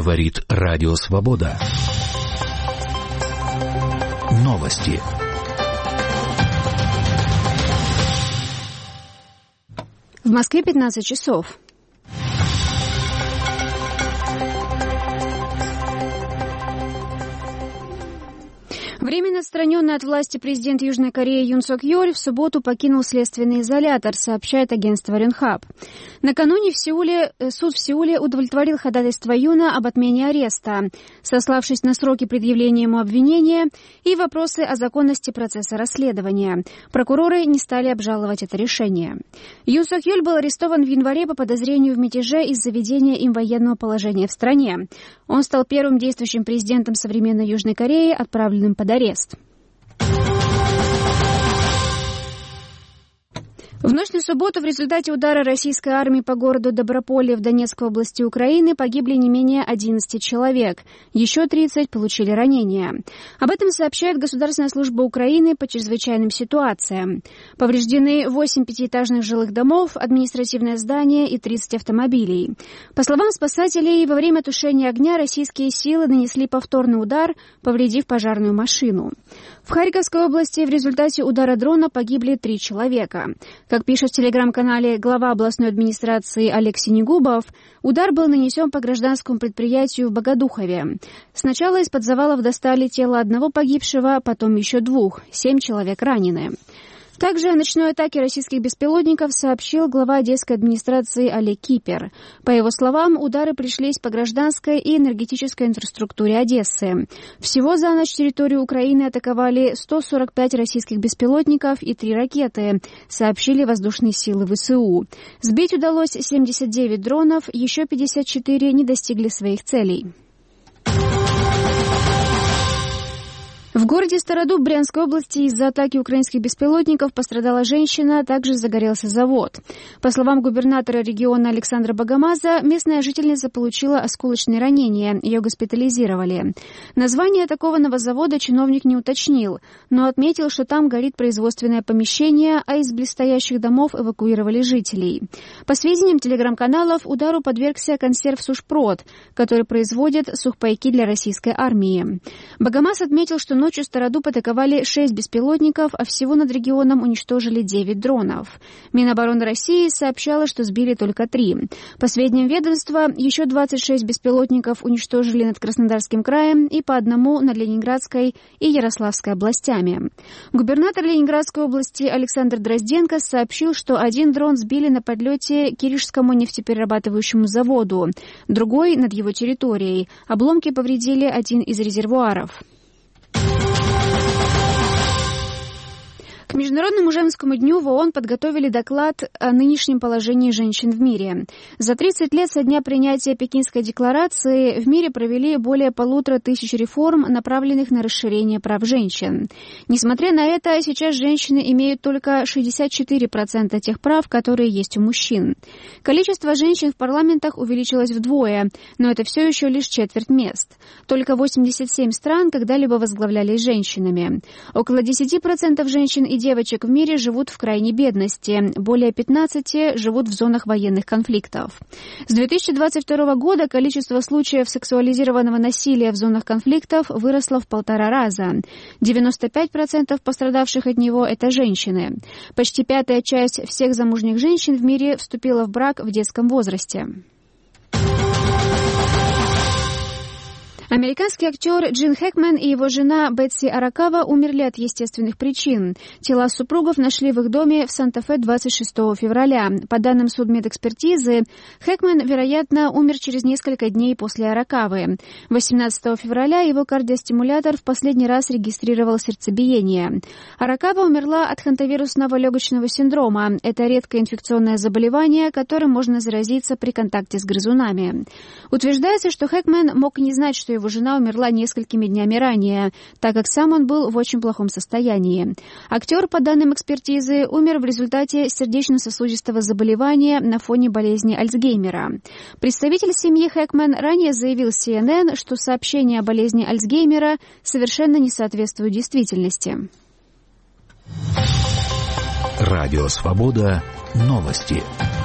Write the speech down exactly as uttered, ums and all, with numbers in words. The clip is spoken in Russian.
Говорит Радио Свобода. Новости. В Москве пятнадцать часов. Временно отстраненный от власти президент Южной Кореи Юн Сок Йоль в субботу покинул следственный изолятор, сообщает агентство Рёнхап. Накануне в Сеуле, суд в Сеуле удовлетворил ходатайство Юна об отмене ареста, сославшись на сроки предъявления ему обвинения и вопросы о законности процесса расследования. Прокуроры не стали обжаловать это решение. Юн Сок Йоль был арестован в январе по подозрению в мятеже из-за введения им военного положения в стране. Он стал первым действующим президентом современной Южной Кореи, отправленным под арест. В ночь на субботу в результате удара российской армии по городу Доброполье в Донецкой области Украины погибли не менее одиннадцать человек. Еще тридцать получили ранения. Об этом сообщает Государственная служба Украины по чрезвычайным ситуациям. Повреждены восемь пятиэтажных жилых домов, административное здание и тридцать автомобилей. По словам спасателей, во время тушения огня российские силы нанесли повторный удар, повредив пожарную машину. В Харьковской области в результате удара дрона погибли три человека. Как пишет в телеграм-канале глава областной администрации Олег Синегубов, удар был нанесен по гражданскому предприятию в Богодухове. Сначала из-под завалов достали тело одного погибшего, потом еще двух. Семь человек ранены. Также о ночной атаке российских беспилотников сообщил глава одесской администрации Олег Кипер. По его словам, удары пришлись по гражданской и энергетической инфраструктуре Одессы. Всего за ночь территорию Украины атаковали сто сорок пять российских беспилотников и три ракеты, сообщили воздушные силы ВСУ. Сбить удалось семьдесят девять дронов, еще пятьдесят четыре не достигли своих целей. В городе Стародуб Брянской области из-за атаки украинских беспилотников пострадала женщина, а также загорелся завод. По словам губернатора региона Александра Богомаза, местная жительница получила осколочные ранения, ее госпитализировали. Название атакованного завода чиновник не уточнил, но отметил, что там горит производственное помещение, а из близстоящих домов эвакуировали жителей. По сведениям телеграм-каналов, удару подвергся консерв «Сушпрод», который производит сухпайки для российской армии. Богомаз отметил, что ночью Стародуб атаковали шесть беспилотников, а всего над регионом уничтожили девять дронов. Минобороны России сообщала, что сбили только три. По сведениям ведомства, еще двадцать шесть беспилотников уничтожили над Краснодарским краем и по одному над Ленинградской и Ярославской областями. Губернатор Ленинградской области Александр Дрозденко сообщил, что один дрон сбили на подлете к Киришскому нефтеперерабатывающему заводу, другой над его территорией. Обломки повредили один из резервуаров. К Международному женскому дню в ООН подготовили доклад о нынешнем положении женщин в мире. За тридцать лет со дня принятия Пекинской декларации в мире провели более полутора тысяч реформ, направленных на расширение прав женщин. Несмотря на это, сейчас женщины имеют только шестьдесят четыре процента тех прав, которые есть у мужчин. Количество женщин в парламентах увеличилось вдвое, но это все еще лишь четверть мест. Только восемьдесят семь стран когда-либо возглавлялись женщинами. Около десять процентов женщин и девочек в мире живут в крайней бедности, более пятнадцать живут в зонах военных конфликтов. С две тысячи двадцать второго года количество случаев сексуализированного насилия в зонах конфликтов выросло в полтора раза. девяносто пять процентов пострадавших от него – это женщины. Почти пятая часть всех замужних женщин в мире вступила в брак в детском возрасте. Американский актер Джин Хэкмен и его жена Бетси Аракава умерли от естественных причин. Тела супругов нашли в их доме в Санта-Фе двадцать шестого февраля. По данным судмедэкспертизы, Хэкмен, вероятно, умер через несколько дней после Аракавы. восемнадцатого февраля его кардиостимулятор в последний раз регистрировал сердцебиение. Аракава умерла от хантавирусного легочного синдрома. Это редкое инфекционное заболевание, которым можно заразиться при контакте с грызунами. Утверждается, что Хэкмен мог не знать, что его жена умерла несколькими днями ранее, так как сам он был в очень плохом состоянии. Актер, по данным экспертизы, умер в результате сердечно-сосудистого заболевания на фоне болезни Альцгеймера. Представитель семьи Хэкмен ранее заявил си эн эн, что сообщение о болезни Альцгеймера совершенно не соответствует действительности. Радио Свобода. Новости.